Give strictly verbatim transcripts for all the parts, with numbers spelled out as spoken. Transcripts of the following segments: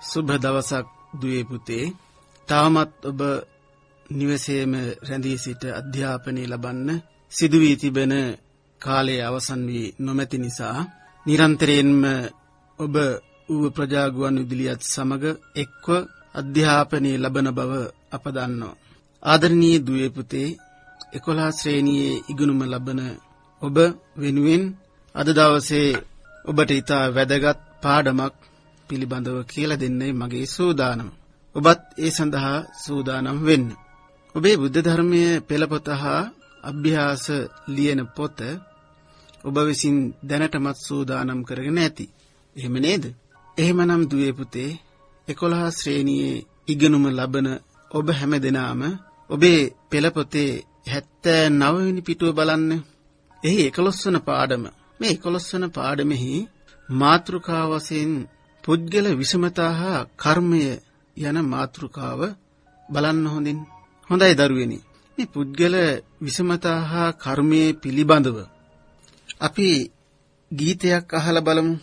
සුබ දවසක් දුවේ පුතේ. තාමත් ඔබ නිවසේම රැඳී සිට අධ්‍යාපනය ලබන්න සිදු වී තිබෙන කාලය අවසන් වී නොමැති නිසා නිරන්තරයෙන්ම ඔබ ඌව ප්‍රජා ගුවන් විදුලියත් සමග එක්ව අධ්‍යාපනය ලබන බව අප දන්නවා. ආදරණීය දුවේ පුතේ, එකොළහ ශ්‍රේණියේ ඉගෙනුම ලබන ඔබ වෙනුවෙන් අද දවසේ ඔබට ඉතා වැදගත් පාඩමක් පිළිබඳව කියලා දෙන්නයි මගේ සූදානම. ඔබත් ඒ සඳහා සූදානම් වෙන්න. ඔබේ බුද්ධ ධර්මයේ පෙළපොත හා අභ්‍යාස ලියන පොත ඔබ විසින් දැනටමත් සූදානම් කරගෙන ඇති. එහෙම නේද? එහෙමනම් දුවේ පුතේ, එකොළහ ශ්‍රේණියේ ඉගෙනුම ලබන ඔබ හැමදෙනාම ඔබේ පෙළපොතේ හැත්තෑ නව වෙනි පිටුව බලන්න. එහි එකොළොස් වන පාඩම. මේ එකොළොස් වන පාඩමෙහි මාතෘකාව වශයෙන් පුද්ගල විෂමතා හා කර්මය යන මාතෘකාව බලන්න හොඳින්. හොඳයි දරුවනි. මේ පුද්ගල විෂමතා හා කර්මයේ පිළිබඳව අපි ගීතයක් අහලා බලමු.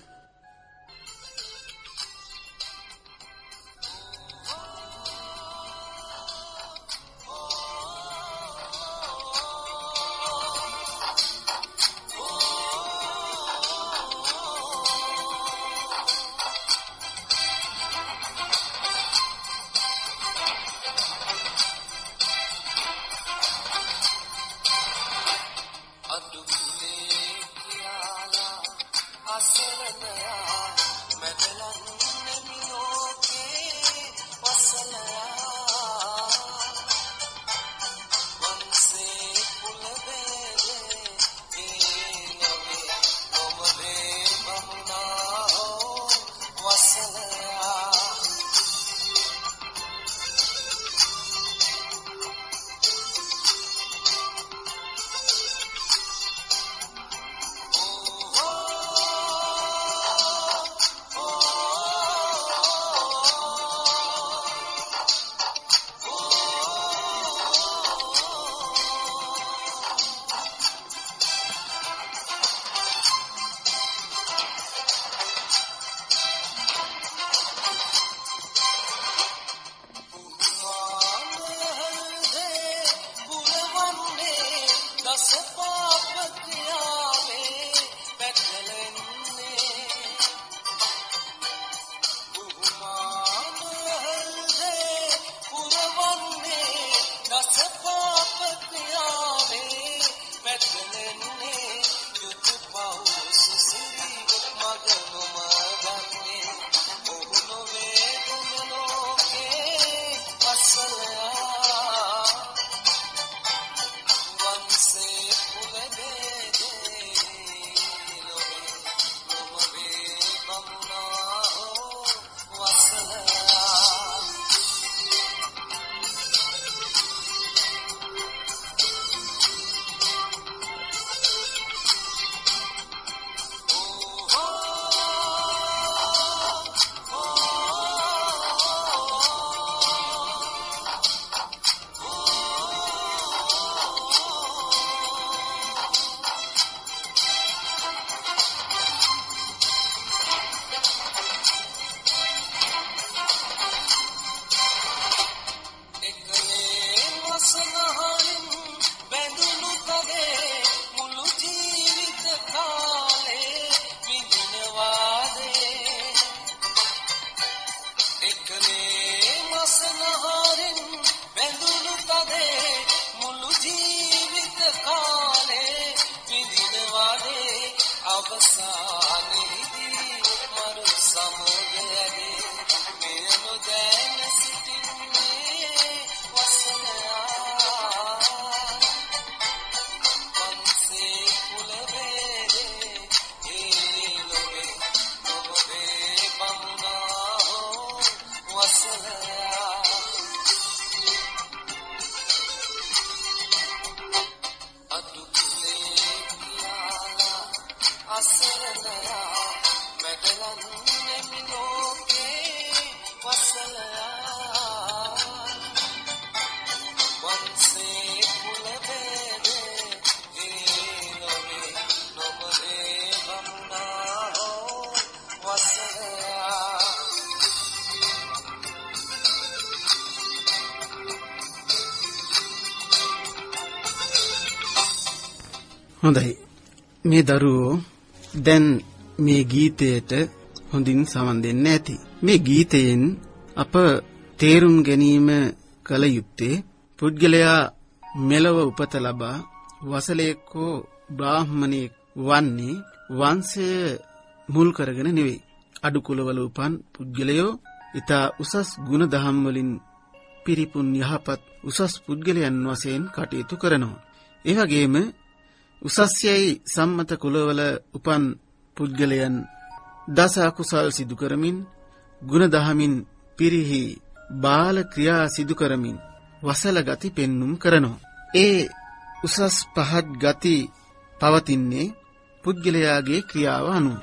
හොඳයි. මේ දරුවෝ දැන් මේ ගීතයට හොඳින් සමන් දෙන්න ඇති. මේ ගීතයෙන් අප තේරුම් ගැනීම කල යුත්තේ පුද්ගලයා මෙලව උපත ලබා වසලයෙක් හෝ බ්‍රාහ්මණයෙක් වන්නේ වංශය මුල් කරගෙන නෙවෙයි. අඩු කුලවල උපන් පුද්ගලයෝ ඊතා උසස් ගුණ දහම් වලින් පිරිපුන් යහපත් උසස් පුද්ගලයන් වශයෙන් කටයුතු කරනවා. ඒ වගේම උසස්යයි සම්මත කුලවල උපන් පුද්ගලයන් දස අකුසල් සිදු කරමින් ගුණ දහමින් පිරිහි බාල ක්‍රියා සිදු කරමින් වසල ගති පෙන්눔 කරනවා. ඒ උසස් පහත් ගති පවතින්නේ පුද්ගලයාගේ ක්‍රියාව අනුව.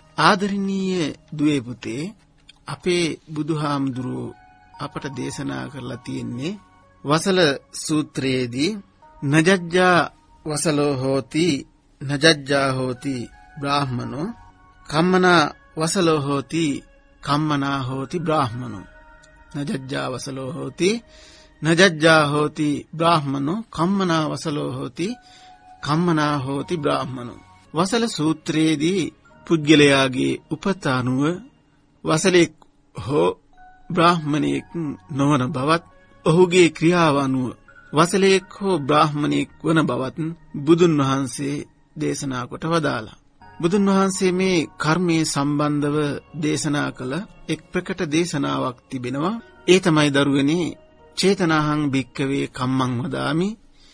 ආදරණීය දුවේ පුතේ, අපේ බුදුහාමුදුරුවෝ අපට දේශනා කරලා තියෙන්නේ වසල සූත්‍රයේදී නජජ්ජා වසලෝ හෝති නජජ්ජා හෝති බ්‍රාහ්මනෝ කම්මනා වසලෝ හෝති කම්මනා හෝති බ්‍රාහ්මනෝ නජජ්ජා වසලෝ හෝති නජජ්ජා හෝති බ්‍රාහ්මනෝ කම්මනා වසලෝ හෝති කම්මනා හෝති බ්‍රාහ්මනෝ. වසල සූත්‍රයේදී පුද්ගලයාගේ උපත අනුව වසලෙක් හෝ බ්‍රාහ්මණයෙක් නොවන බවත්, ඔහුගේ ක්‍රියාව අනුව වසලෙක් හෝ බ්‍රාහ්මණයෙක් වන බවත් බුදුන් වහන්සේ දේශනා කොට වදාලා. බුදුන් වහන්සේ මේ කර්මයේ සම්බන්ධව දේශනා කළ එක් ප්‍රකට දේශනාවක් තිබෙනවා. ඒ තමයි දරුවනේ චේතනාහං භික්කවේ කම්මං වදාමි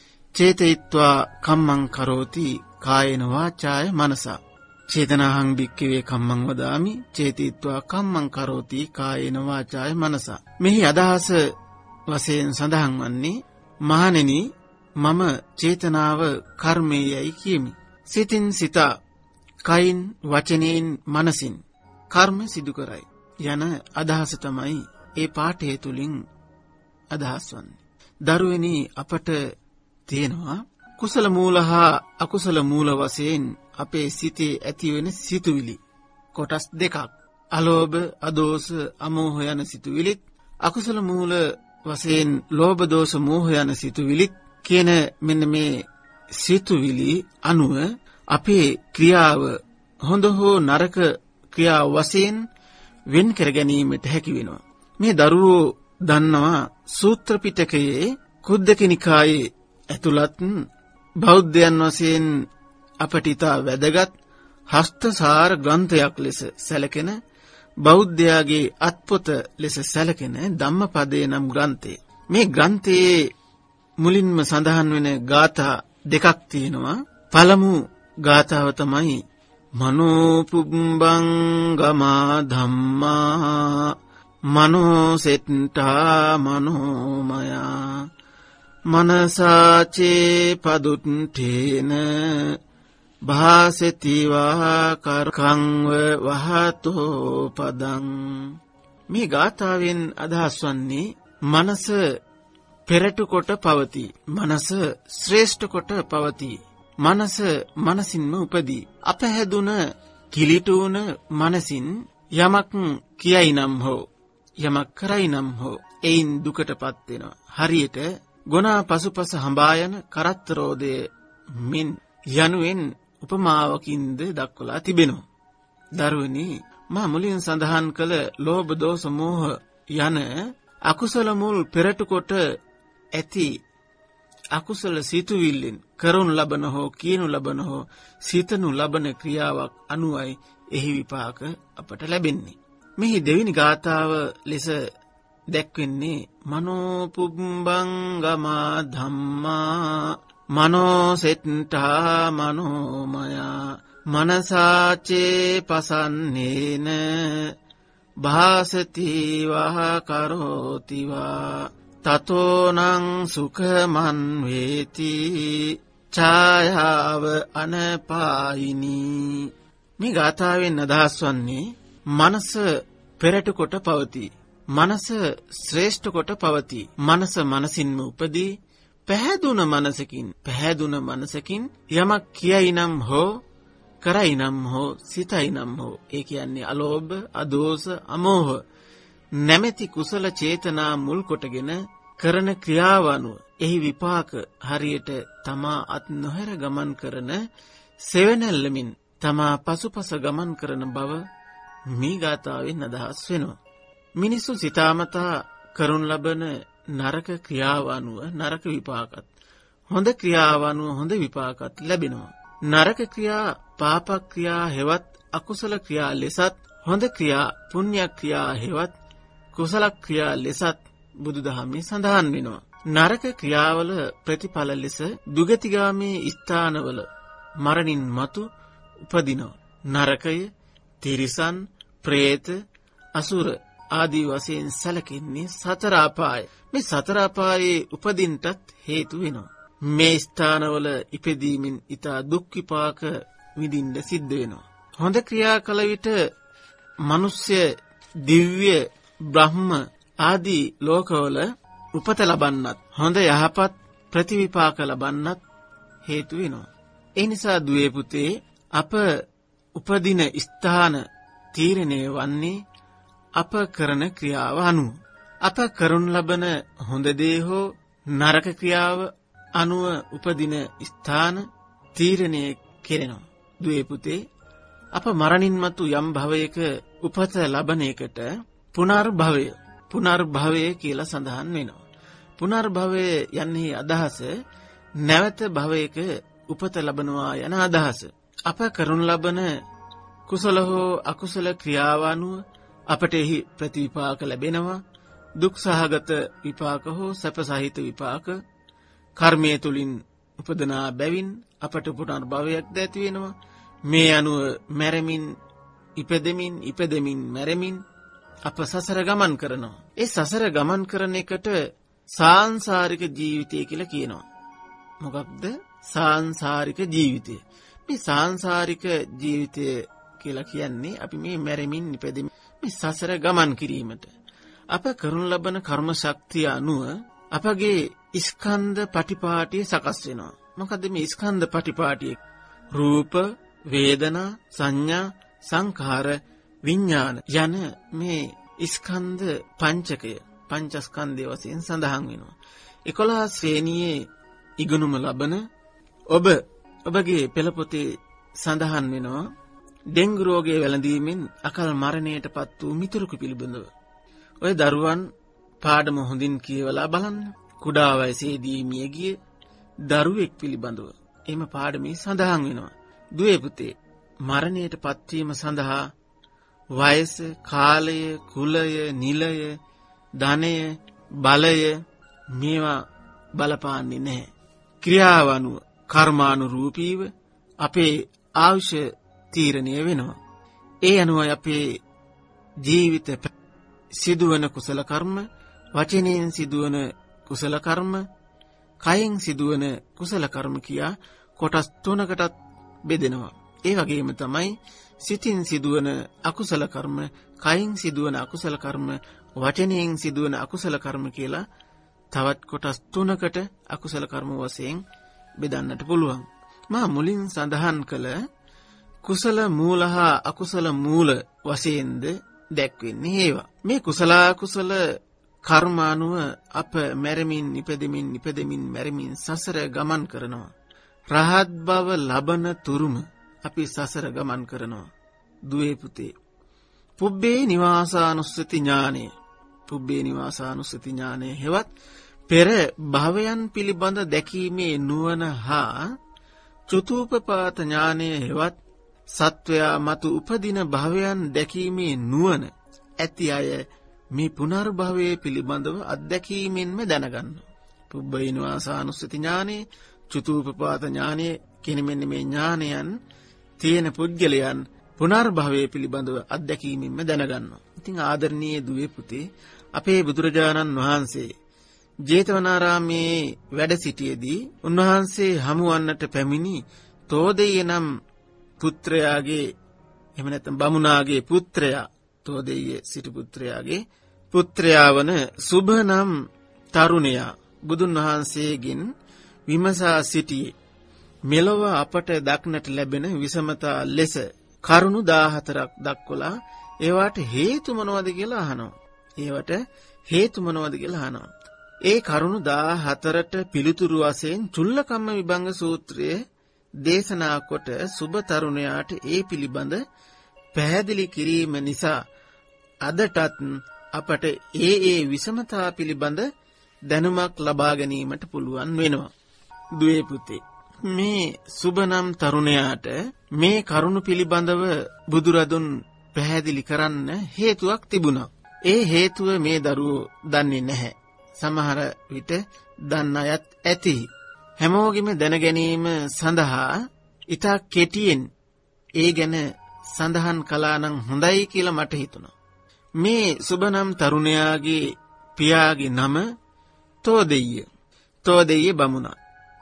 චේතයිත්වා කම්මං කරෝති කායේන වාචාය මනසා. චේතනාහං භික්කවේ කම්මං වදාමි චේතීත්වා කම්මං කරෝති කායේන වාචාය මනසා. මෙහි අදහස වශයෙන් සඳහන් වන්නේ, මහණෙනි, මම චේතනාව කර්මයයි කියමි. සිතින් සිතා කයින් වචනයෙන් මනසින් කර්ම සිදු කරයි යන අදහස තමයි ඒ පාඨය තුලින් අදහස් වන්නේ. දරුවනි, අපට තියෙනවා කුසල මූල හා අකුසල මූල වශයෙන් අපේ සිතේ ඇතිවෙන සිතුවිලි කොටස් දෙකක්. අලෝභ, අදෝස, අමෝහ යන සිතුවිලිත්, අකුසල මූල වශයෙන් ලෝභ, දෝෂ, මෝහ යන සිතුවිලිත් කියන මෙන්න මේ සිතුවිලි අනුව අපේ ක්‍රියාව හොඳ හෝ නරක ක්‍රියාව වශයෙන් වෙන් කර ගැනීමට හැකි වෙනවා. මේ දරුවෝ දන්නවා සූත්‍ර පිටකයේ කුද්දක නිකායේ ඇතුළත් බෞද්ධයන් වශයෙන් අපට ඉතා වැදගත් හස්තසාර ග්‍රන්ථයක් ලෙස සැලකෙන, බෞද්ධයාගේ අත්පොත ලෙස සැලකෙන ධම්මපදයේ නම් ග්‍රන්ථය. මේ ග්‍රන්ථයේ මුලින්ම සඳහන් වෙන ගාථා දෙකක් තියෙනවා. පළමු ගාථාව තමයි මනෝ පුබ්බංගමා ධම්මා මනෝ සෙට්ටා මනෝමයා මනසාචේ පදුට්ඨේන භාසතිවා කරකංව වහතෝ පදං. මේ ගාථාවෙන් අදහස් වන්නේ මනස පෙරටු කොට පවතී, මනස ශ්‍රේෂ්ඨ කොට පවතී, මනස මනසින්ම උපදී. අපහැදුන කිලිටුන මනසින් යමක් කියයි නම් හෝ යමක් කරයි නම් හෝ එයින් දුකටපත් වෙනවා. හරියට ගොනා පසුපස හඹා යන කරත්තරෝදය මෙන් යනුවෙන් උපමාවකින්ද දක්වලා තිබෙනවා. දරුවනි, මා මුලින් සඳහන් කළ ලෝභ, දෝෂ, මෝහ යන අකුසල මුල් පෙරටු කොට ඇති අකුසල සිතුවිල්ලෙන් කරනු ලබන හෝ කියනු ලබන හෝ සිතනු ලබන ක්‍රියාවක් අනුවයි එහි විපාක අපට ලැබෙන්නේ. මෙහි දෙවෙනි ගාථාව ලෙස දැක්වෙන්නේ මනෝ පුබ්බංගමා ධම්මා මනෝ සෙට්ටා මනෝමයා මනසාචේ පසන්නේන භාසති වහ කරෝති වා තතෝනං සුඛමන් වේති ඡායාව අනපායිනී. මේ ගාථාවෙන් අදහස් වන්නේ මනස පෙරටු කොට පවතී, මනස ශ්‍රේෂ්ඨ කොට පවතී, මනස මනසින්ම උපදී. පැහැදුන මනසකින් පැහැදුන මනසකින් යමක් කියයි නම් හෝ කරයි නම් හෝ සිතයි නම් හෝ, ඒ කියන්නේ අලෝභ, අදෝස, අමෝහ නැමැති කුසල චේතනා මුල් කොටගෙන කරන ක්‍රියාව අනුව එහි විපාක හරියට තමා අත් නොහැර ගමන් කරන සෙවණැල්ලමින් තමා පසුපස ගමන් කරන බව මේ ගාථාවෙන් අදහස් වෙනවා. මිනිසු සිතාමතා කරනු ලබන නරක ක්‍රියාව අනුව නරක විපාකත්, හොඳ ක්‍රියාව අනුව හොඳ විපාකත් ලැබෙනවා. නරක ක්‍රියා පාප ක්‍රියා හෙවත් අකුසල ක්‍රියා ලෙසත්, හොඳ ක්‍රියා පුණ්‍ය ක්‍රියා හෙවත් කුසල ක්‍රියා ලෙසත් බුදුදහමේ සඳහන් වෙනවා. නරක ක්‍රියාවල ප්‍රතිඵල ලෙස දුගතිගාමී ස්ථානවල මරණින් මතු උපදිනවා. නරකය, තිරිසන්, പ്രേත, අසුර ආදී වශයෙන් සැලකෙන්නේ සතර අපාය. මේ සතර අපායේ උපදින්නටත් හේතු වෙනවා. මේ ස්ථානවල ඉපදීමෙන් ඊතා දුක් විපාක විඳින්න සිද්ධ වෙනවා. හොඳ ක්‍රියා කළ විට මිනිස්ය, දිව්‍ය, බ්‍රහ්ම ආදී ලෝකවල උපත ලබන්නත්, හොඳ යහපත් ප්‍රතිවිපාක ලබන්නත් හේතු වෙනවා. ඒ නිසා දුවේ පුතේ, අප උපදින ස්ථාන තීරණය වන්නේ අප කරන ක්‍රියාව අනුව. අප කරනු ලබන හොඳ දේ හෝ නරක ක්‍රියාව අනුව උපදින ස්ථාන තීරණය කෙරෙනවා. දුවේ පුතේ, අප මරණින් මතු යම් භවයක උපත ලබන එකට පුනර්භවය පුනර්භවය කියලා සඳහන් වෙනවා. පුනර්භවය යන්නේ අදහස නැවත භවයක උපත ලබනවා යන අදහස. අප කරනු ලබන කුසල හෝ අකුසල ක්‍රියාව අනුව අපට එහි ප්‍රතිවිපාක ලැබෙනවා. දුක් සහගත විපාක හෝ සැප සහිත විපාක කර්මයේ තුලින් උපදනා බැවින් අපට පුනර්භවයක් ඇති වෙනවා. මේ අනුව මැරෙමින් ඉපදෙමින් ඉපදෙමින් මැරෙමින් අප සසර ගමන් කරනවා. ඒ සසර ගමන් කරන එකට සාංශාරික ජීවිතය කියලා කියනවා. මොකක්ද සාංශාරික ජීවිතය? මේ සාංශාරික ජීවිතය කියලා කියන්නේ අපි මේ මැරෙමින් ඉපදෙමින් මේ සසර ගමන් කිරීමට අප කරනු ලබන කර්ම ශක්තිය අනුව අපගේ ස්කන්ධ පටිපාටිය සකස් වෙනවා. මොකද මේ ස්කන්ධ පටිපාටිය? රූප, වේදනා, සංඥා, සංඛාර, විඥාන යන මේ ස්කන්ධ පංචකය පංචස්කන්ධය වශයෙන් සඳහන් වෙනවා. එකොළහ ශ්‍රේණියේ ඉගෙනුම ලබන ඔබ ඔබගේ පෙළ පොතේ සඳහන් වෙනවා ඩෙන්ගු රෝගයේ වැළඳීමෙන් අකල් මරණයටපත් වූ මිතුරෙකු පිළිබඳව. ඔය දරුවන් පාඩම හොඳින් කියවලා බලන්න. කුඩා වයසේදී මිය ගිය දරුවෙක් පිළිබඳව එම පාඩමේ සඳහන් වෙනවා. දුවේ පුතේ, මරණයටපත් වීම සඳහා වයස, කාලය, කුලය, නිලය, ධනය, බලය මේවා බලපාන්නේ නැහැ. ක්‍රියාව අනුව කර්මානුරූපීව අපේ ආයුෂ තීරණය වෙනවා. ඒ අනුව අපේ ජීවිත සිදුවන කුසල කර්ම, වචනයෙන් සිදුවන කුසල කර්ම, කයෙන් සිදුවන කුසල කර්ම කියා කොටස් තුනකටත් බෙදෙනවා. ඒ වගේම තමයි සිතින් සිදුවන අකුසල කර්ම, කයින් සිදුවන අකුසල කර්ම, වචනයෙන් සිදුවන අකුසල කර්ම කියලා තවත් කොටස් තුනකට අකුසල කර්ම වශයෙන් බෙදන්නට පුළුවන්. මා මුලින් සඳහන් කළ කුසල මූල හා අකුසල මූල වශයෙන්ද දැක්වෙන්නේ ඒවා. මේ කුසල අකුසල කර්ම අනුව අප මැරෙමින් ඉපදෙමින් ඉපදෙමින් මැරෙමින් සසර ගමන් කරනවා. රහත් බව ලබන තුරුම අපි සසර ගමන් කරනවා. දුවේ පුතේ, පුබ්බේ නිවාසානුස්සති ඥානය පුබ්බේ නිවාසානුස්සති ඥානය හෙවත් පෙර භවයන් පිළිබඳ දැකීමේ නුවණ හා චතුූපපාත ඥානය හෙවත් සත්වයා මතු උපදින භවයන් දැකීමේ නුවණ ඇති අය මේ පුනර්භවයේ පිළිබඳව අත්දැකීමෙන්ම දැනගන්නවා. පුබ්බේ නිවාසානුස්සති ඥානය, චතුූපපාත ඥානය කියන මෙන්න මේ ඥානයන් තියෙන පුද්ගලයන් පුනර්භවයේ පිළිබඳව අත්දැකීමෙන්ම දැනගන්නවා. ඉතින් ආදරණීය දුවේ පුතේ, අපේ බුදුරජාණන් වහන්සේ ජේතවනාරාමේ වැඩ සිටියේදී උන්වහන්සේ හමුවන්නට පැමිණි තෝදෙය නම් පුත්‍රයාගේ එහෙම නැත්නම් බමුණාගේ පුත්‍රයා, තෝදෙය සිටු පුත්‍රයාගේ පුත්‍රයා වන සුභ නම් තරුණයා බුදුන් වහන්සේගෙන් විමසා සිටියේ මෙලොව අපට දක්නට ලැබෙන විසමතා ලෙස කරුණු දහහතරක් දක්වලා ඒවට හේතු මොනවද කියලා අහනවා. ඒවට හේතු මොනවද කියලා අහනවා. ඒ කරුණු දාහතරට පිළිතුරු වශයෙන් චුල්ලකම්ම විභංග සූත්‍රයේ දේශනා කොට සුබ තරුණයාට ඒ පිළිබඳ පැහැදිලි කිරීම නිසා අදටත් අපට ඒ ඒ විෂමතා පිළිබඳ දැනුමක් ලබා ගැනීමට පුළුවන් වෙනවා. දුවේ පුතේ, මේ සුබනම් තරුණයාට මේ කරුණු පිළිබඳව බුදුරදුන් පැහැදිලි කරන්න හේතුවක් තිබුණා. ඒ හේතුව මේ දරුවෝ දන්නේ නැහැ. සමහර විට දන්න අයත් ඇති. හැමෝගෙම දැන ගැනීම සඳහා ඉතා කෙටියෙන් ඒ ගැන සඳහන් කළා නම් හොඳයි කියලා මට හිතුණා. මේ සුබනම් තරුණයාගේ පියාගේ නම තෝදෙය්‍ය. තෝදෙය්‍ය බමුණා.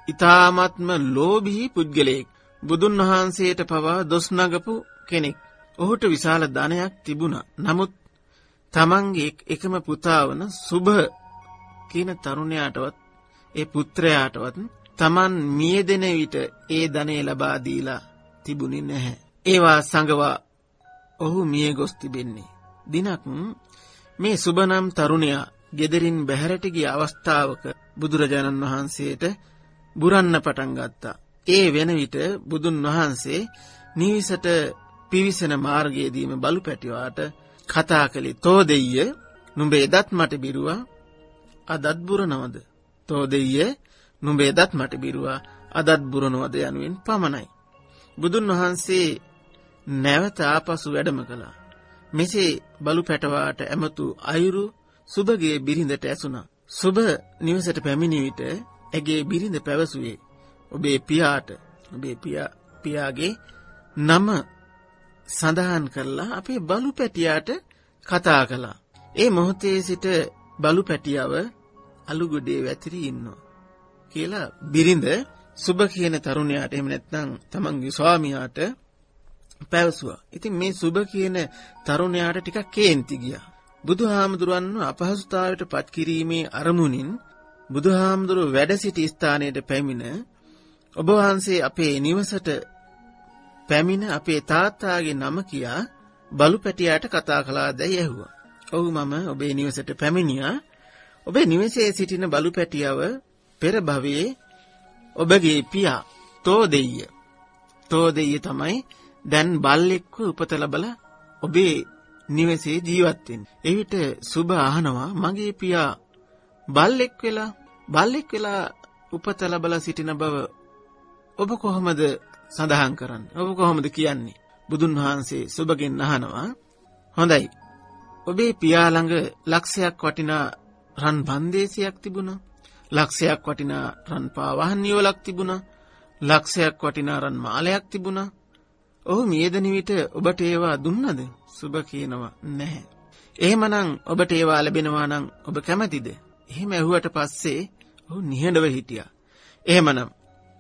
ඊ타ත්ම ලෝභී පුද්ගලයෙක්. බුදුන් වහන්සේට පවා දොස් නගපු කෙනෙක්. ඔහුට විශාල ධනයක් තිබුණා. නමුත් තමන්ගේ එකම පුතා වන සුබ කියන තරුණයාටවත් ඒ පුත්‍රයාටවත් තමන් මියදෙන විට ඒ ධනෙ ලබා දීලා තිබුණේ නැහැ. ඒවා සංගවා ඔහු මිය ගොස් තිබෙන්නේ. දිනක් මේ සුබනම් තරුණයා ගෙදරින් බැහැරට ගිය අවස්ථාවක බුදුරජාණන් වහන්සේට බුරන්න පටන් ගත්තා. ඒ වෙන විට බුදුන් වහන්සේ නිවිසට පිවිසෙන මාර්ගයේදීම බලු පැටියාට කතා කළේ, තෝදෙය්‍ය නුඹ එදත් මට බිරුවා අදත් බුරනවද? තෝදෙය්‍ය නුඹ එදත් මට බිරුවා අදත් බුරනවද යනුවෙන් පමණයි. බුදුන් වහන්සේ නැවත ආපසු වැඩම කළා. මෙසේ බලු පැටවාට ඇමතු අයුරු සුබගේ බිරිඳට ඇසුණා. සුබ නිවසට පැමිණි විට ඇගේ බිරිඳ පැවසුවේ, ඔබේ පියාට ඔබේ පියා පියාගේ නම සඳහන් කරලා අපේ බලු පැටියාට කතා කළා. ඒ මොහොතේ සිට බලු පැටියව අලුගොඩේ වැතිරී ඉන්නවා කියලා බිරිඳ සුබ කියන තරුණයාට, එහෙම නැත්නම් තමන්ගේ ස්වාමියාට පැවසුවා. ඉතින් මේ සුබ කියන තරුණයාට ටිකක් කේන්ති ගියා. බුදුහාමුදුරන්ව අපහසුතාවයට පත් කිරීමේ අරමුණින් බුදුහාමුදුරුව වැඩ සිටි ස්ථානයට පැමිණ ඔබ වහන්සේ අපේ නිවසට පැමිණ අපේ තාත්තාගේ නම කියා බලු පැටියාට කතා කළාදැයි ඇහුවා. ඔව්, මම ඔබේ නිවසට පැමිණියා. ඔබේ නිවසේ සිටින බලු පැටියව පෙර භවයේ ඔබගේ පියා තෝදෙය්‍ය. තෝදෙය්‍ය තමයි දැන් බල්ලෙක්ව උපත ලැබලා ඔබේ නිවසේ ජීවත් වෙන්නේ. එවිට සුබ අහනවා, මගේ පියා බල්ලෙක් වෙලා බල්ලෙක් වෙලා උපත ලැබලා සිටින බව ඔබ කොහොමද සඳහන් කරන්නේ? ඔබ කොහොමද කියන්නේ? බුදුන් වහන්සේ සුබගෙන් අහනවා, හොඳයි, ඔබේ පියා ළඟ ලක්ෂයක් වටිනා රන් බන්දේසියක් තිබුණා. ලක්ෂයක් වටිනා රන් පාවහන් නියවලක් තිබුණා. ලක්ෂයක් වටිනා රන් මාලයක් තිබුණා. ඔහු මියදෙන විට ඔබට ඒවා දුන්නද? සුබ කියනවා, නැහැ. එහෙමනම් ඔබට ඒවා ලැබෙනවා නම් ඔබ කැමතිද? එහෙම ඇහුවට පස්සේ ඔහු නිහඬව හිටියා. එහෙමනම්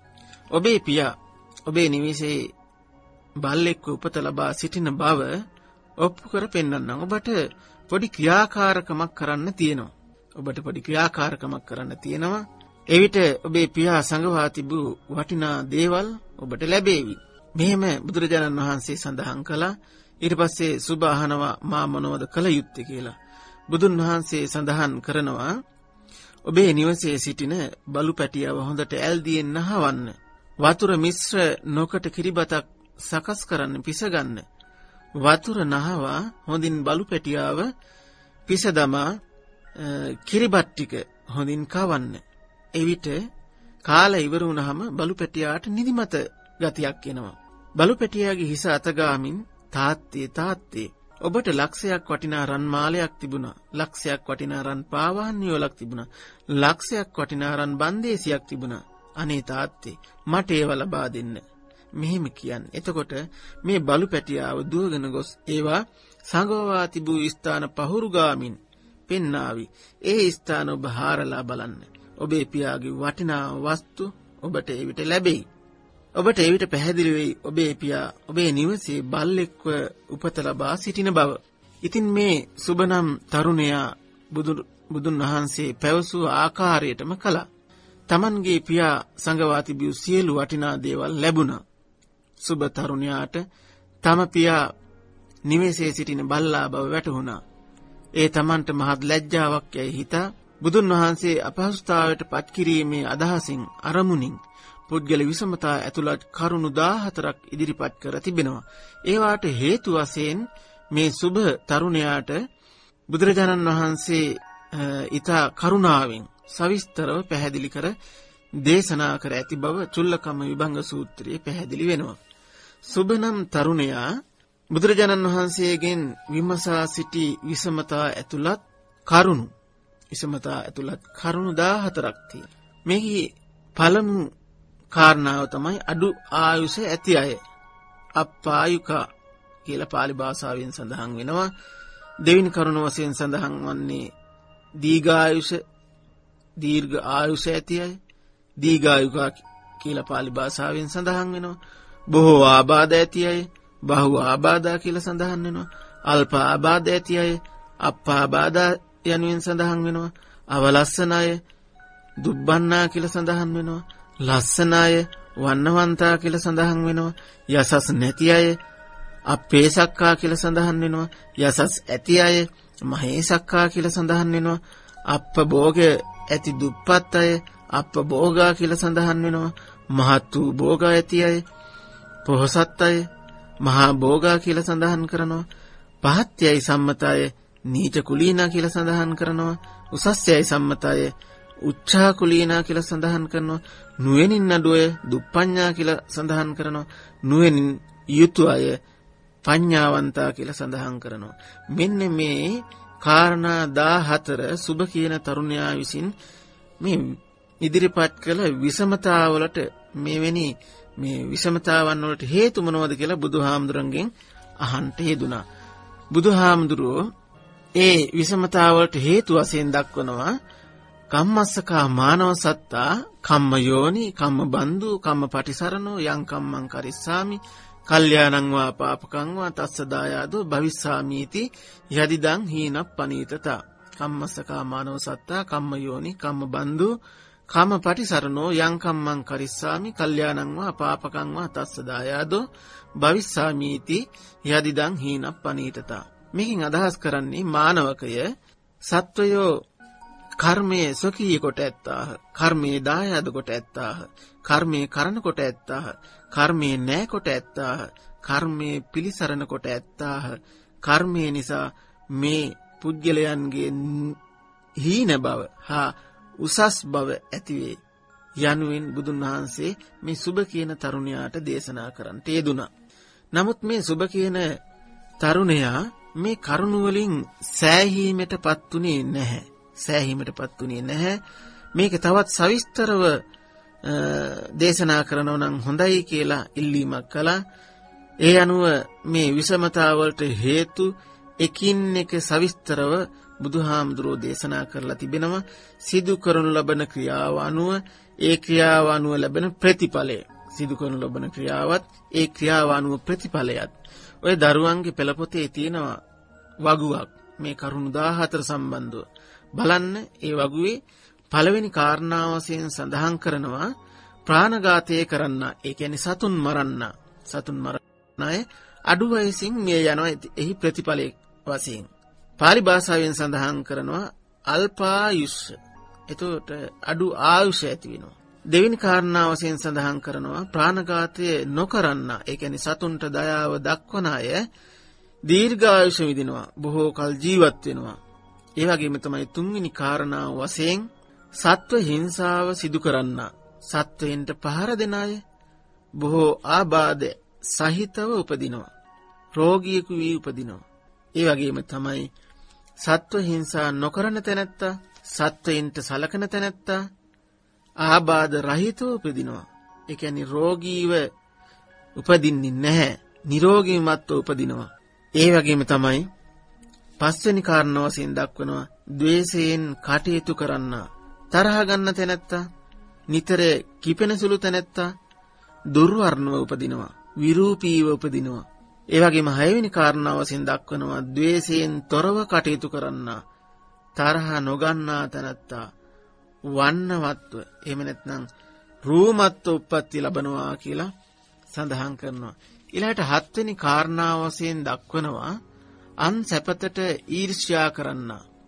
ඔබේ පියා ඔබේ නිවසේ බල්ලෙක්ව උපත ලබා සිටින බව ඔප්පු කර පෙන්නන්නම්. ඔබට පොඩි ක්‍රියාකාරකමක් කරන්න තියෙනවා. ඔබට පොඩි ක්‍රියාකාරකමක් කරන්න තියෙනවා. එවිට ඔබේ පියා සංගවා තිබූ වටිනා දේවල් ඔබට ලැබේවි. මෙහෙම බුදුරජාණන් වහන්සේ සඳහන් කළා. ඊට පස්සේ සුබ අහනවා, මා මොනවද කළ යුත්තේ කියලා. බුදුන් වහන්සේ සඳහන් කරනවා, ඔබේ නිවසේ සිටින බලු පැටියව හොඳට ඇල්දියෙන් නහවන්න. වතුර මිශ්‍ර නොකට කිරිබතක් සකස් කරන්න පිසගන්න. වතුර නහවා හොඳින් බලු පැටියාව පිස දමා කිරිබත් ටික හොඳින් කවන්න. එවිට කාලා ඉවර වුණාම බලු පැටියාට නිදිමත ගතියක් එනවා. බලු පැටියාගේ හිස අතගාමින්, තාත්තේ තාත්තේ ඔබට ලක්ෂයක් වටිනා රන් මාලයක් තිබුණා. ලක්ෂයක් වටිනා රන් පාවහන් නියවලක් තිබුණා. ලක්ෂයක් වටිනා රන් බන්දේසියක් තිබුණා. අනේ තාත්තේ, මට ඒව ලබා දෙන්න. මෙහෙම කියන්නේ. එතකොට මේ බලු පැටියාව දුවගෙන ගොස් ඒවා සංගවා තිබූ ස්ථාන පහුරු ගාමින් පෙන්නාවි. ඒ ස්ථාන ඔබ හාරලා බලන්න. ඔබේ පියාගේ වටිනා වස්තු ඔබට එවිට ලැබෙයි. ඔබට එවිට පැහැදිලි වෙයි ඔබේ පියා ඔබේ නිවසේ බල්ලෙක්ව උපත ලබා සිටින බව. ඉතින් මේ සුබනම් තරුණයා බුදුන් වහන්සේ පැවසූ ආකාරයටම කළා. තමන්ගේ පියා සංගවා තිබූ සියලු වටිනා දේවල් ලැබුණා. සුබ තරුණයාට තම පියා නිවසේ සිටින බල්ලා බව වැටහුණා. ඒ තමන්ට මහත් ලැජ්ජාවක් යයි හිතා බුදුන් වහන්සේ අපහසුතාවයට පත් කිරීමේ අදහසින් අරමුණින් පුද්ගල විසමතා ඇතුළත් කරුණු දාහතරක් ඉදිරිපත් කර තිබෙනවා. ඒවාට හේතු වශයෙන් මේ සුභ තරුණයාට බුදුරජාණන් වහන්සේ ඊතා කරුණාවෙන් සවිස්තරව පැහැදිලි කර දේශනා කර ඇති බව චුල්ලකම්ම විභංග සූත්‍රයේ පැහැදිලි වෙනවා. සුභ නම් තරුණයා බුදුරජාණන් වහන්සේගෙන් විමසා සිටි විසමතා ඇතුළත් කරුණු විසමතා ඇතුළත් කරුණු දාහතරක් තියෙනවා. මේකේ පළමු කාරණාව තමයි අඩු ආයුෂ ඇති අය. අප්පායුක කියලා පාලි භාෂාවෙන් සඳහන් වෙනවා. දෙවෙනි කරුණ වශයෙන් සඳහන් වන්නේ දීඝායුෂ දීර්ඝ ආයුෂ ඇති අය. දීඝායුක කියලා පාලි භාෂාවෙන් සඳහන් වෙනවා. බොහෝ ආබාධ ඇති අය. බහුව ආබාධා කියලා සඳහන් වෙනවා. අල්ප ආබාධ ඇති අය. අප්පාබාධා යනුවෙන් සඳහන් වෙනවා. අවලස්සන අය, දුබ්බන්නා කියලා සඳහන් වෙනවා. ලස්සන අය, වන්නවන්තා කියලා සඳහන් වෙනවා. යසස් නැති අය, අපේසක්කා කියලා සඳහන් වෙනවා. යසස් ඇති අය, මහේසක්කා කියලා සඳහන් වෙනවා. අප්ප භෝග ඇති දුප්පත් අය, අප්ප භෝගා කියලා සඳහන් වෙනවා. මහත් වූ භෝග ඇති අය, පොහොසත් අය, මහා භෝගා කියලා සඳහන් කරනවා. පහත්යයි සම්මතය නීච කුලීනා කියලා සඳහන් කරනවා. උසස්යයි සම්මතය උච්චා කුලීනා කියලා සඳහන් කරනවා. නුවණින් නඩුවේ දුප්පඤ්ඤා කියලා සඳහන් කරනවා. නුවණින් යුතු අය පඤ්ඤාවන්තා කියලා සඳහන් කරනවා. මෙන්න මේ කාරණා දාහතර සුභ කියන තරුණයා විසින් මේ ඉදිරිපත් කළ විෂමතාවලට මෙවැනි මේ විෂමතාවන් වලට හේතු මොනවද කියලා බුදුහාමුදුරන්ගෙන් අහන්න යෙදුනා. බුදුහාමුදුරෝ ඒ විෂමතාවලට හේතු වශයෙන් දක්වනවා කම්මස්සකා මානව සත්තා කම්ම යෝනි කම්ම බන්දු කම්ම පටිසරණෝ යං කම්මං කරිස්සාමි කල්යාණං වා පාපකං වා තස්ස දායාදෝ භවිස්සාමීති යදිදං හීනප්පනීතතා. කම්මස්සකා මානව සත්තා කම්ම යෝනි කම්ම බන්දු කම්ම පටිසරණෝ යං කම්මං කරිස්සාමි කල්යාණං වා පාපකං වා තස්ස දායාදෝ භවිස්සාමීති යදිදං හීනප්පනීතතා. මේකෙන් අදහස් කරන්නේ මානවකය සත්වයෝ කර්මයේ සොකී කොට ඇත්තාහ, කර්මයේ දායාද කොට ඇත්තාහ, කර්මයේ කරන කොට ඇත්තාහ, කර්මයේ නෑ කොට ඇත්තාහ, කර්මයේ පිලිසරණ කොට ඇත්තාහ. කර්මයේ නිසා මේ පුද්ගලයන්ගේ හීන බව හා උසස් බව ඇතිවේ යනුවෙන් බුදුන් වහන්සේ මේ සුභ කියන තරුණයාට දේශනා කරන්නට යෙදුණා. නමුත් මේ සුභ කියන තරුණයා මේ කරුණ වලින් සෑහීමටපත් උනේ නැහැ. සෑහීමටපත් උනේ නැහැ. මේක තවත් සවිස්තරව දේශනා කරනවා නම් හොඳයි කියලා ඉල්ලීමක් කළා. ඒ අනුව මේ විෂමතාවලට හේතු එකින් එක සවිස්තරව බුදුහාමුදුරෝ දේශනා කරලා තිබෙනවා. සිදු කරනු ලබන ක්‍රියාව අනුව ඒ ක්‍රියාව අනුව ලැබෙන ප්‍රතිඵලය, සිදු කරනු ලබන ක්‍රියාවත් ඒ ක්‍රියාව අනුව ප්‍රතිඵලයත්. ඔය දරුවන්ගේ පෙළපොතේ තියෙනවා වගුවක් මේ කරුණු දාහතර සම්බන්ධව. බලන්න ඒ වගුවේ පළවෙනි කාරණාව වශයෙන් සඳහන් කරනවා ප්‍රාණඝාතය කරන්න. ඒ කියන්නේ සතුන් මරන්න. සතුන් මරණ අය අඩු වයසින් මිය යනවා. එහි ප්‍රතිඵලයේ වශයෙන් පාලි භාෂාවෙන් සඳහන් කරනවා අල්පායුෂ. එතකොට අඩු ආයුෂ ඇති වෙනවා. දෙවෙනි කාරණාව වශයෙන් සඳහන් කරනවා ප්‍රාණඝාතය නොකරන්න. ඒ කියන්නේ සතුන්ට දයාව දක්වන අය දීර්ඝායුෂ විඳිනවා, බොහෝ කල් ජීවත් වෙනවා. ඒ වගේම තමයි තුන්වෙනි කාරණාව වශයෙන් සත්ව හිංසාව සිදු කරන්න. සත්වයන්ට පහර දෙන අය බොහෝ ආබාධ සහිතව උපදිනවා, රෝගියෙකු වී උපදිනවා. ඒ වගේම තමයි සත්ව හිංසා නොකරන තැනැත්තා, සත්වයන්ට සලකන තැනැත්තා ආබාධ රහිතව උපදිනවා. ඒ කියන්නේ රෝගීව උපදින්නේ නැහැ, නිරෝගීමත්ව උපදිනවා. ඒ වගේම තමයි පස්වෙනි කාරණාව වශයෙන් දක්වනවා ද්වේෂයෙන් කටයුතු කරන්න. තරහ ගන්න තැනැත්තා, නිතර කිපෙන සුළු තැනැත්තා දුර්වර්ණව උපදිනවා, විරූපීව උපදිනවා. ඒ වගේම හයවෙනි කාරණාව වශයෙන් දක්වනවා ද්වේෂයෙන් තොරව කටයුතු කරන්න. තරහ නොගන්නා තැනැත්තා වන්නවත්ව, එහෙම නැත්නම් රූමත්ව උප්පත්ති ලබනවා කියලා සඳහන් කරනවා. ඊළඟට හත්වෙනි කාරණාව වශයෙන් දක්වනවා අන් සැපතට ඊර්ෂ්‍යා කරන්න.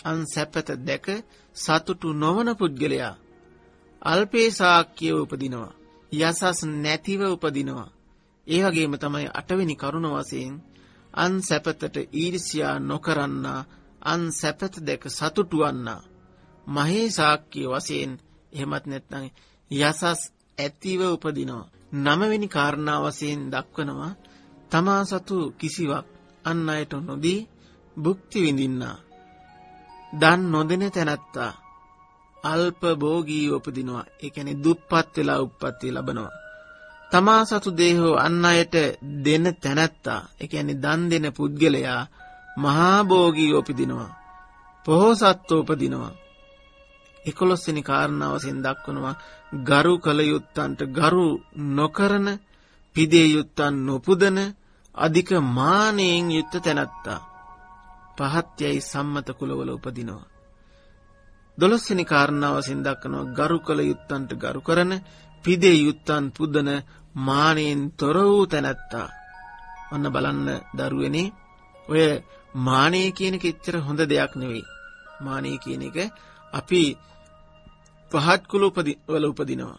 අන් සැපත දැක සතුටු නොවන පුද්ගලයා අල්පේ සාක්කියව උපදිනවා. යසස් නැතිව උපදිනවා. ඒ වගේම තමයි අටවෙනි කරුණ වශයෙන් අන් සැපතට ඊර්ෂ්‍යා නොකරන්නා, අන් සැපත දැක සතුටු වන්නා. මහේ සාක්කිය වශයෙන් එහෙමත් නැත්නම් යසස් ඇතිව උපදිනවා. නවවෙනි කාරණා වශයෙන් දක්වනවා තමා සතු කිසිවක් අන් අයට නොදී භුක්ති විඳින්නා. දන් නොදෙන තැනැත්තා අල්ප භෝගී උපදිනවා. ඒ කියන්නේ දුප්පත් වෙලා උප්පත්ති ලබනවා. තමා සතු දේහෝ අන් අයට දෙන තැනැත්තා, ඒ කියන්නේ දන් දෙන පුද්ගලයා මහා භෝගී උපදිනවා. පොහොසත්ව උපදිනවා. එකොළොස් වෙනි කාරණාව වශයෙන් දක්වනවා ගරු කළ යුත්තන්ට ගරු නොකරන, පිදේ යුත්තන් නොපුදන, අධික මානයෙන් යුක්ත තැනැත්තා පහත් යයි සම්මත කුලවල උපදිනවා. දොළොස් වෙනි කාරණාව වශයෙන් දක්වනවා ගරු කළ යුත්තන්ට ගරු කරන, පිදේ යුත්තන් පුදන, මානයෙන් තොර වූ තැනැත්තා. ඔන්න බලන්න දරුවනේ, ඔය මානය කියන එක එච්චර හොඳ දෙයක් නෙවෙයි. මානය කියන එක අපි පහත් කුල වල උපදිනවා.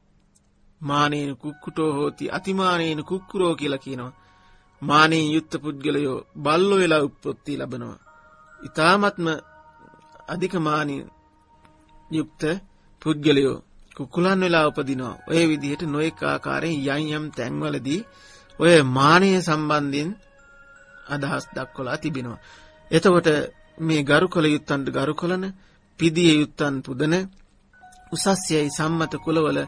මානේන කුක්කුටෝ හෝති අතිමානේන කුක්කුරෝ කියලා කියනවා. මානෙන් යුක්ත පුද්ගලයෝ බල්ලෝ වෙලා උත්පත්ති ලබනවා. ඊ타ත්ම අධික මානෙන් යුක්ත පුද්ගලයෝ කුකුලන් වෙලා උපදිනවා. ඔය විදිහට නොඑක ආකාරයෙන් යම් යම් තැන්වලදී ඔය මානය සම්බන්ධයෙන් අදහස් දක්වලා තිබෙනවා. එතකොට මේ ගරු කළ යුත්තන්ට ගරු කළන, පිදිය යුත්තන් පුදන, උසස්යයි සම්මත කුලවල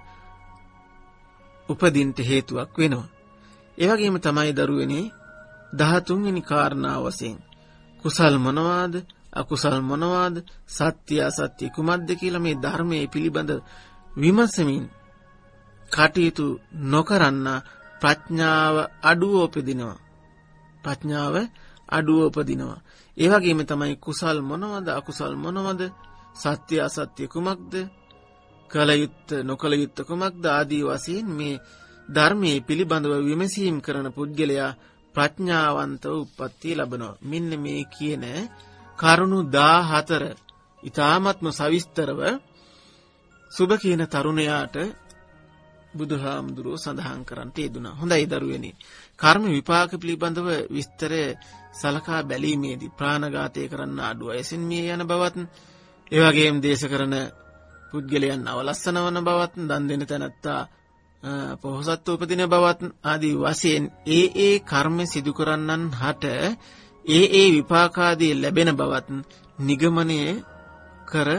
උපදින්ට හේතුවක් වෙනවා. ඒ වගේම තමයි දරුවනේ දහතුන් වෙනි කාරණාව වශයෙන් කුසල් මොනවාද, අකුසල් මොනවාද, සත්‍ය අසත්‍ය කුමක්ද කියලා මේ ධර්මයේ පිළිබඳ විමසමින් කටයුතු නොකරන ප්‍රඥාව අඩුව උපදිනවා. ප්‍රඥාව අඩුව උපදිනවා. ඒ වගේම තමයි කුසල් මොනවද, අකුසල් මොනවද, සත්‍ය අසත්‍ය කුමක්ද, කල යුත්ත නොකල යුත්ත කුමක්ද ආදී වශයෙන් මේ ධර්මයේ පිළිබඳව විමසීම් කරන පුද්ගලයා ප්‍රඥාවන්තව උප්පත්ති ලබනවා. මෙන්න මේ කියන කරුණු දාහතර ඊ타ත්ම සවිස්තරව සුබ කියන තරුණයාට බුදුහාමුදුරුවෝ සඳහන් කරන්ට යෙදුණා. හොඳයි දරුවනේ. කර්ම විපාක පිළිබඳව විස්තර සලකා බැලීමේදී ප්‍රාණඝාතය කරන්න අඩු වයසින් මිය යන බවත්, ඒ වගේම දේශ කරන පුද්ගලයන් අවලස්සනවන බවත්, දන් දෙන තැනැත්තා පොහොසත්ව උපදින බවත් ආදී වශයෙන් ඒ ඒ කර්ම සිදු කරන්නන් හට ඒ ඒ විපාකාදී ලැබෙන බවත් නිගමනය කර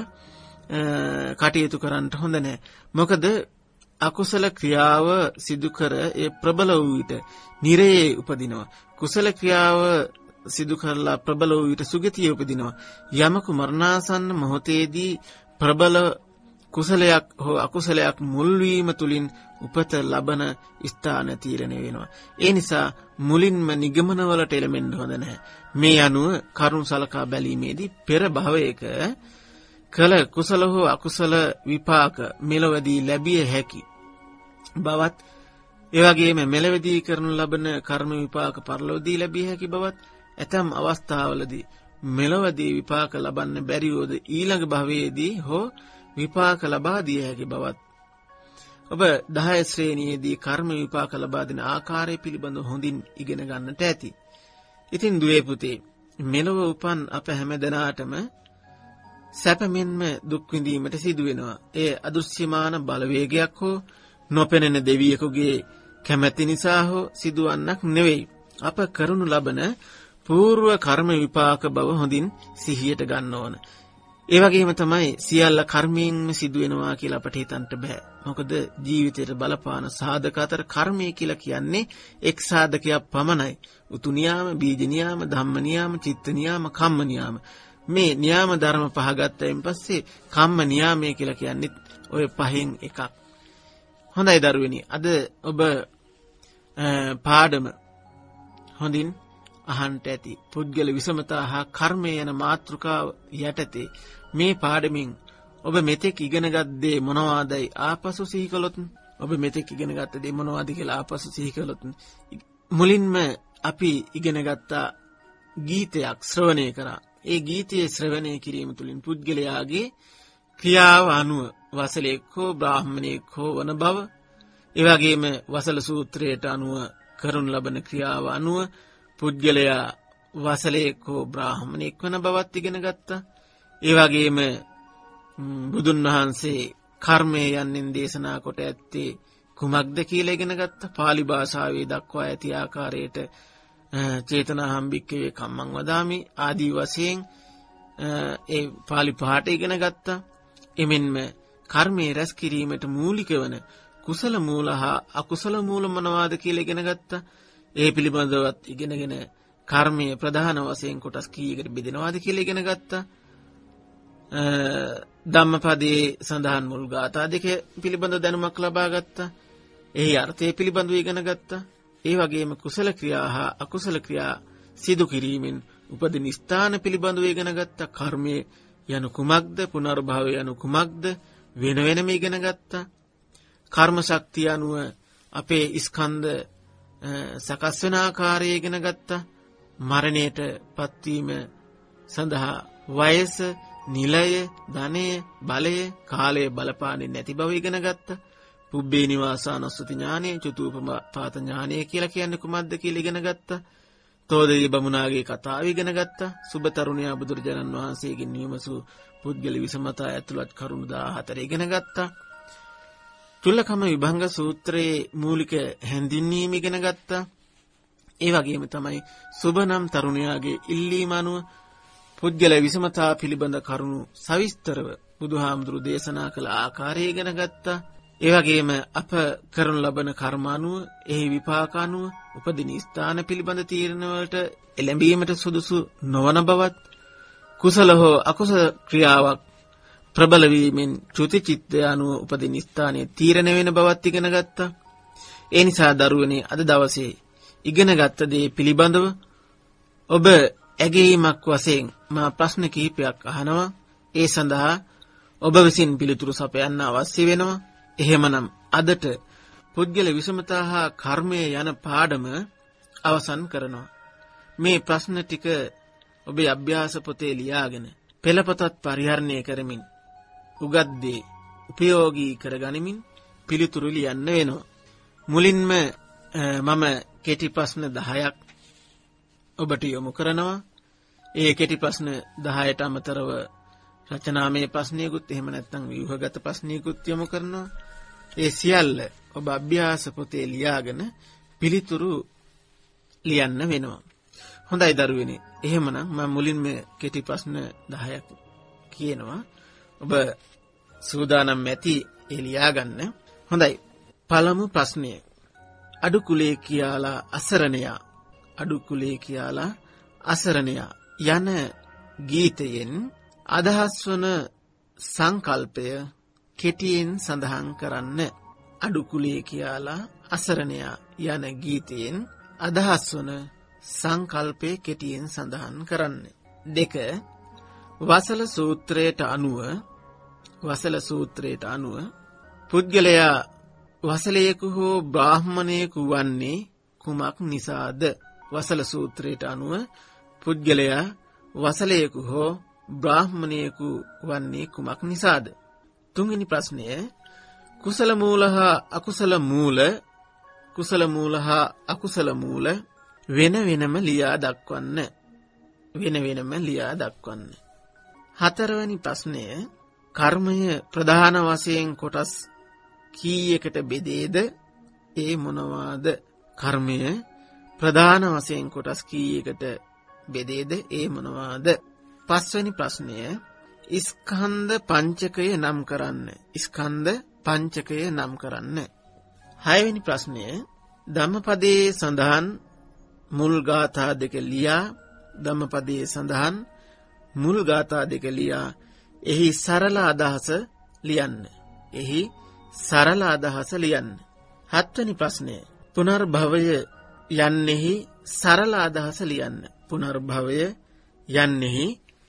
කටයුතු කරන්නට හොඳ නැහැ. මොකද අකුසල ක්‍රියාව සිදු කර ඒ ප්‍රබල වූ විට නිරයේ උපදිනවා. කුසල ක්‍රියාව සිදු කරලා ප්‍රබල වූ විට සුගතිය උපදිනවා. යමකු මරණාසන්න මොහොතේදී ප්‍රබල කුසලයක් හෝ අකුසලයක් මුල් වීම තුලින් උපත ලබන ස්ථාන තීරණය වෙනවා. ඒ නිසා මුලින්ම නිගමනවලට එළඹෙන්න හොඳ නැහැ. මේ අනුව කරුණ සලකා බැලීමේදී පෙර භවයක කල කුසල හෝ අකුසල විපාක මෙලොවදී ලැබිය හැකි බවත්, ඒ වගේම මෙලොවදී කරනු ලබන කර්ම විපාක පරලොවදී ලැබිය හැකි බවත්, ඇතම් අවස්ථාවලදී මෙලොවදී විපාක ලබන්න බැරි වූද ඊළඟ භවයේදී හෝ විපාක ලබා දිය හැකි බවත් ඔබ දහය ශ්‍රේණියේදී කර්ම විපාක ලබා දෙන ආකාරය පිළිබඳව හොඳින් ඉගෙන ගන්නට ඇති. ඉතින් දුවේ පුතේ, මෙලොව උපන් අප හැමදෙනාටම සැප මෙන්ම දුක් විඳීමට සිදු වෙනවා. ඒ අදෘශ්‍යමාන බලවේගයක් හෝ නොපෙනෙන දෙවියෙකුගේ කැමැති නිසා හෝ සිදුවන්නක් නෙවෙයි. අප කරනු ලබන పూర్ව කර්ම විපාක බව හොඳින් සිහියට ගන්න ඕන. ඒ වගේම තමයි සියල්ල කර්මයෙන්ම සිදු වෙනවා කියලා අපට හිතන්න බෑ. මොකද ජීවිතයට බලපාන සාධක අතර කර්මය කියලා කියන්නේ එක් සාධකයක් පමණයි. උතු නියාම, බීජ නියාම, ධම්ම නියාම, චිත්ත නියාම, කම්ම නියාම. මේ නියාම ධර්ම පහ ගත්තයින් පස්සේ කම්ම නියාමය කියලා කියන්නේ ඔය පහෙන් එකක්. හොඳයි දරුවනි, අද ඔබ පාඩම හොඳින් අහන්ට ඇති. පුද්ගල විසමතා හා කර්මය යන මාතෘකාව යටතේ මේ පාඩමින් ඔබ මෙතෙක් ඉගෙනගත් දේ මොනවාදයි ආපසු සිහි කළොත්, ඔබ මෙතෙක් ඉගෙනගත් දේ මොනවාද කියලා ආපසු සිහි කළොත්, මුලින්ම අපි ඉගෙනගත්ත ගීතයක් ශ්‍රවණය කරා. ඒ ගීතයේ ශ්‍රවණය කිරීම තුළින් පුද්ගලයාගේ ක්‍රියාව අනුව වසලෙක් හෝ බ්‍රාහ්මණයෙක් හෝ වන බව, ඒ වගේම වසල සූත්‍රයට අනුව කරනු ලබන ක්‍රියාව අනුව පුද්ගලයා වසලෙක් හෝ බ්‍රාහ්මණයෙක් වන බවත් ඉගෙන ගත්තා. ඒ වගේම බුදුන් වහන්සේ කර්මය යන්නෙන් දේශනා කොට ඇත්තේ කුමක්ද කියලා ඉගෙන ගත්තා. පාලි භාෂාවේ දක්වා ඇති ආකාරයට චේතනාහම් භික්ඛවේ කම්මං වදාමි ආදී වශයෙන් ඒ පාලි පාඨය ඉගෙන ගත්තා. එමෙන්ම කර්මයේ රැස් කිරීමට මූලික වන කුසල මූල හා අකුසල මූල මොනවාද කියලා ඉගෙන ගත්තා. ඒ පිළිබඳවත් ඉගෙනගෙන කර්මයේ ප්‍රධාන වශයෙන් කොටස් කීයකට බෙදෙනවාද කියලා ඉගෙන ගත්තා. ධම්මපදයේ සඳහන් මුල් ගාථා දෙක පිළිබඳ දැනුමක් ලබා ගත්තා. එහි අර්ථය පිළිබඳව ඉගෙන ගත්තා. ඒ වගේම කුසල ක්‍රියා හා අකුසල ක්‍රියා සිදු කිරීමෙන් උපදින ස්ථාන පිළිබඳව ඉගෙන ගත්තා. කර්මයේ යනු කුමක්ද, පුනර්භවය යනු කුමක්ද වෙන වෙනම ඉගෙන ගත්තා. කර්ම ශක්තිය අනුව අපේ ස්කන්ධ සකස් වෙන ආකාරය ඉගෙන ගත්තා. මරණයට පත්වීම සඳහා වයස, නිලය, ධනය, බලය, කාලය බලපාන්නේ නැති බව ඉගෙන ගත්තා. පුබ්බේ නිවාසානුස්සති ඥානය, චතුූපපාත ඥානය කියලා කියන්නේ කුමක්ද කියලා ඉගෙන ගත්තා. තෝදේ බමුණාගේ කතාව ඉගෙන ගත්තා. සුබ තරුණයා බුදුරජාණන් වහන්සේගෙන් විමසූ පුද්ගල විසමතා ඇතුළත් කරුණු දාහතර ඉගෙන ගත්තා. චුල්ලකම විභංග සූත්‍රයේ මූලික හැඳින්වීම ඉගෙන ගත්තා. ඒ වගේම තමයි සුබ නම් තරුණයාගේ ඉල්ලීම අනුව පුද්ගල විසමතා පිළිබඳ කරුණු සවිස්තරව බුදුහාමුදුරු දේශනා කළ ආකාරය ඉගෙන ගත්තා. ඒ වගේම අප කරනු ලබන කර්ම අනුව, එහි විපාක අනුව උපදින ස්ථාන පිළිබඳ තීරණ වලට එළඹීමට සුදුසු නොවන බවත්, කුසල හෝ අකුසල ක්‍රියාවක් ප්‍රබල වීමෙන් චුති චිත්තය අනුව උපදින ස්ථානයේ තීරණ වෙන බවත් ඉගෙන ගත්තා. ඒ නිසා දරුවනේ අද දවසේ ඉගෙන ගත්ත දේ පිළිබඳව ඔබ ඇගීමක් වශයෙන් මා ප්‍රශ්න කිහිපයක් අහනවා. ඒ සඳහා ඔබ විසින් පිළිතුරු සපයන්න අවශ්‍ය වෙනවා. එහෙමනම් අදට පුද්ගල විසමතා හා කර්මය යන පාඩම අවසන් කරනවා. මේ ප්‍රශ්න ටික ඔබේ අභ්‍යාස පොතේ ලියාගෙන පෙළපතත් පරිහරණය කරමින් උගත් දේ උපයෝගී කරගනිමින් පිළිතුරු ලියන්න වෙනවා. මුලින්ම මම කෙටි ප්‍රශ්න දහයක් ඔබට යොමු කරනවා. ඒ කෙටි ප්‍රශ්න දහයට අමතරව රචනාමය ප්‍රශ්නයකුත් එහෙම නැත්නම් ව්‍යුහගත ප්‍රශ්නයකුත් යොමු කරනවා. ඒ සියල්ල ඔබ අභ්‍යාස පොතේ ලියාගෙන පිළිතුරු ලියන්න වෙනවා. හොඳයි දරුවනේ. එහෙමනම් මම මුලින්ම කෙටි ප්‍රශ්න දහයක් කියනවා. ඔබ සූදානම් ඇති ඒ ලියා ගන්න. හොඳයි. පළමු ප්‍රශ්නය. අඩු කුලේ කියලා අසරණයා අඩු කුලේ කියලා අසරණයා යන ගීතයෙන් අදහස් වන සංකල්පය කෙටියෙන් සඳහන් කරන්න. අඩු කුලේ කියලා අසරණයා යන ගීතයෙන් අදහස් වන සංකල්පය කෙටියෙන් සඳහන් කරන්න. දෙක. වසල සූත්‍රයට අනුව වසල සූත්‍රයට අනුව පුද්ගලයා වසලයෙකු හෝ බ්‍රාහ්මණයෙකු වන්නේ කුමක් නිසාද? වසල සූත්‍රයට අනුව පුද්ගලයා වසලයෙකු හෝ බ්‍රාහ්මණයෙකු වන්නේ කුමක් නිසාද? තුන්වෙනි ප්‍රශ්නය. කුසල මූල හා අකුසල මූල කුසල මූල හා අකුසල මූල වෙන වෙනම ලියා දක්වන්න. වෙන වෙනම ලියා දක්වන්න. හතරවෙනි ප්‍රශ්නය. කර්මය ප්‍රධාන වශයෙන් කොටස් කීයකට බෙදේද? ඒ මොනවාද? කර්මය ප්‍රධාන වශයෙන් කොටස් කීයකට බෙදේද? ඒ මොනවාද? පස්වෙනි ප්‍රශ්නය. ස්කන්ධ පංචකය නම් කරන්න. ස්කන්ධ පංචකය නම් කරන්න. හයවෙනි ප්‍රශ්නය. ධම්මපදයේ සඳහන් මුල් ගාථා දෙක ලියා ධම්මපදයේ සඳහන් මුල් ගාථා දෙක ලියා එහි සරල අදහස ලියන්න. එහි සරල අදහස ලියන්න. හත්වෙනි ප්‍රශ්නය. පුනර්භවය යන්නෙහි සරල අදහස ලියන්න. පුනර්භවය යන්නෙහි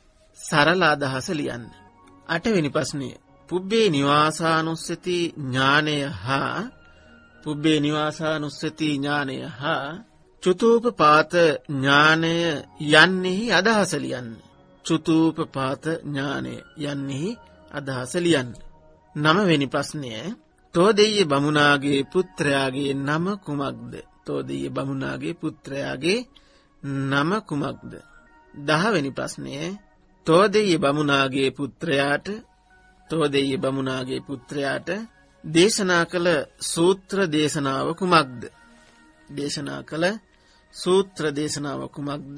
සරල අදහස ලියන්න. අටවෙනි ප්‍රශ්නය. පුබ්බේ නිවාසානුස්සති ඥානය හා පුබ්බේ නිවාසානුස්සති ඥානය හා චතුූපපාත ඥානය යන්නෙහි අදහස ලියන්න. චුතූපපාත ඥානය යන්නේ අදහස ලියන්න. නවවෙනි ප්‍රශ්නය තෝදෙය්‍ය බමුණාගේ පුත්‍රයාගේ නම කුමක්ද? තෝදෙය්‍ය බමුණාගේ පුත්‍රයාගේ නම කුමක්ද? දහවෙනි ප්‍රශ්නය තෝදෙය්‍ය බමුණාගේ පුත්‍රයාට තෝදෙය්‍ය බමුණාගේ පුත්‍රයාට දේශනා කළ සූත්‍ර දේශනාව කුමක්ද? දේශනා කළ සූත්‍ර දේශනාව කුමක්ද?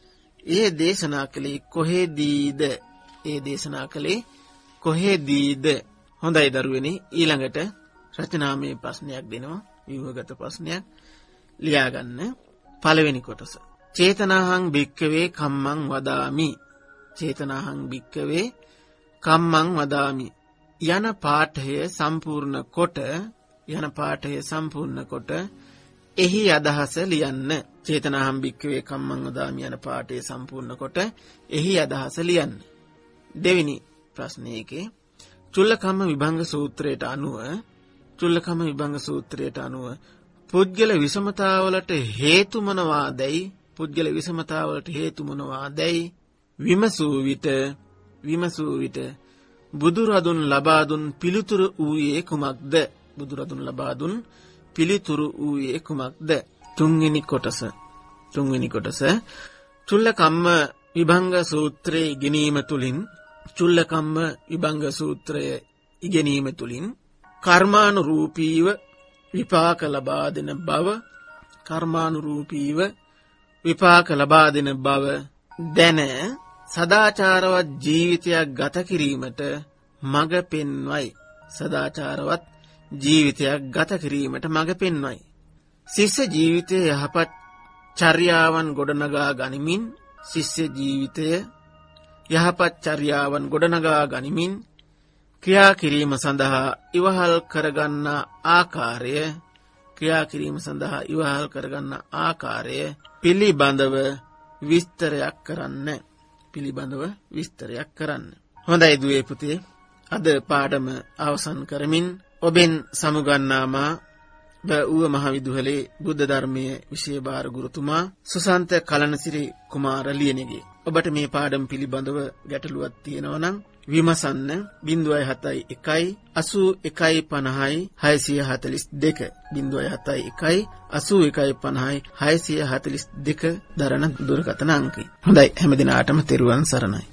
ඒ දේශනා කළේ කොහෙදීද? ඒ දේශනා කළේ කොහෙදීද? හොඳයි දරුවනේ, ඊළඟට රචනාමය ප්‍රශ්නයක් දෙනවා, ව්‍යුහගත ප්‍රශ්නයක් ලියා ගන්න. පළවෙනි කොටස. චේතනාහං භික්ඛවේ කම්මං වදාමි. චේතනාහං භික්ඛවේ කම්මං වදාමි යන පාඨය සම්පූර්ණ කොට යන පාඨය සම්පූර්ණ කොට එහි අදහස ලියන්න. චේතනාහං භික්ඛවේ කම්මං වදාමි යන පාඨය සම්පූර්ණ කොට එහි අදහස ලියන්න. දෙවෙනි ප්‍රශ්නයේ චුල්ලකම්ම විභංග සූත්‍රයට අනුව චුල්ලකම්ම විභංග සූත්‍රයට අනුව පුද්ගල විෂමතාවලට හේතු මොනවාදයි පුද්ගල විෂමතාවලට හේතු මොනවාදයි විමසූ විට විමසූ විට බුදුරදුන් ලබා දුන් පිළිතුරු ඌයේ කුමක්ද? බුදුරදුන් ලබා දුන් පිළිතුරු ඌයේ කුමක්ද? තුන්වෙනි කොටස. තුන්වෙනි කොටස චුල්ලකම්ම විභංග සූත්‍රයේ ඉගෙනීම තුලින් චුල්ලකම්ම විභංග සූත්‍රය ඉගෙනීම තුලින් කර්මානුරූපීව විපාක ලබා දෙන බව කර්මානුරූපීව විපාක ලබා දෙන බව දැන සදාචාරවත් ජීවිතයක් ගත කිරීමට මඟ පෙන්වයි. සදාචාරවත් ජීවිතයක් ගත කිරීමට මඟ පෙන්වයි. ශිෂ්‍ය ජීවිතයේ යහපත් චර්යාවන් ගොඩනගා ගනිමින් ශිෂ්‍ය ජීවිතය යහපත් චර්යාවන් ගොඩනගා ගනිමින් ක්‍රියා කිරීම සඳහා ඉවහල් කරගන්නා ආකාරය ක්‍රියා කිරීම සඳහා ඉවහල් කරගන්නා ආකාරය පිළිබඳව විස්තරයක් කරන්න. පිළිබඳව විස්තරයක් කරන්න. හොඳයි දුවේ පුතේ, අද පාඩම අවසන් කරමින් ඔබෙන් සමුගන්නාමා බඌව මහවිදුහලේ බුද්ධ ධර්මයේ විෂය භාර ගුරුතුමා සුසන්ත කලනසිරි කුමාර ලියනගේ. ඔබට මේ පාඩම පිළිබඳව ගැටලුවක් තියෙනවා නම් විමසන්න. ज़ीरो सात एक अस्सी एक पचास छह चार दो ज़ीरो सात एक अस्सी एक पचास छह चार दो දරණ දුරකථන අංකය. හොඳයි, හැම දිනාටම තෙරුවන් සරණයි.